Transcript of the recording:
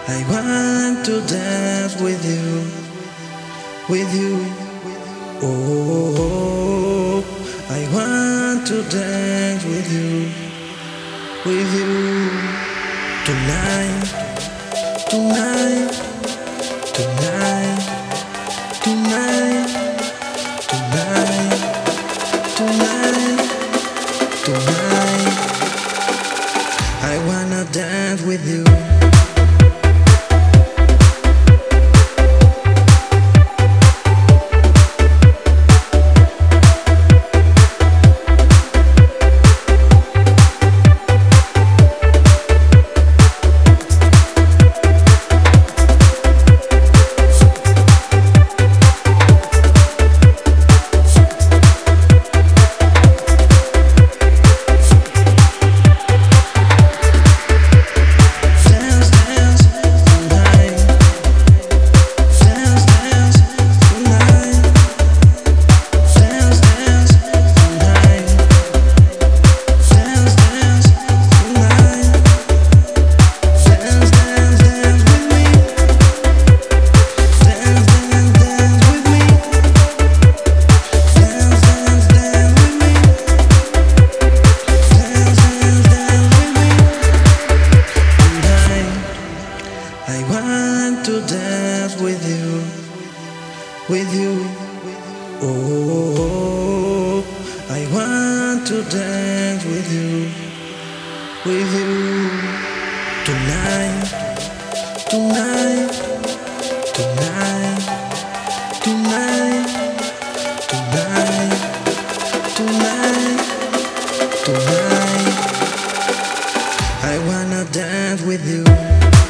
I want to dance with you, with you. Oh, I want to dance with you, with you. Tonight, tonight, tonight, tonight, tonight, tonight, tonight. I wanna dance with you. I want to dance with you, with you. Oh, I want to dance with you, with you. Tonight, tonight, tonight, tonight, tonight, tonight, tonight. I wanna dance with you.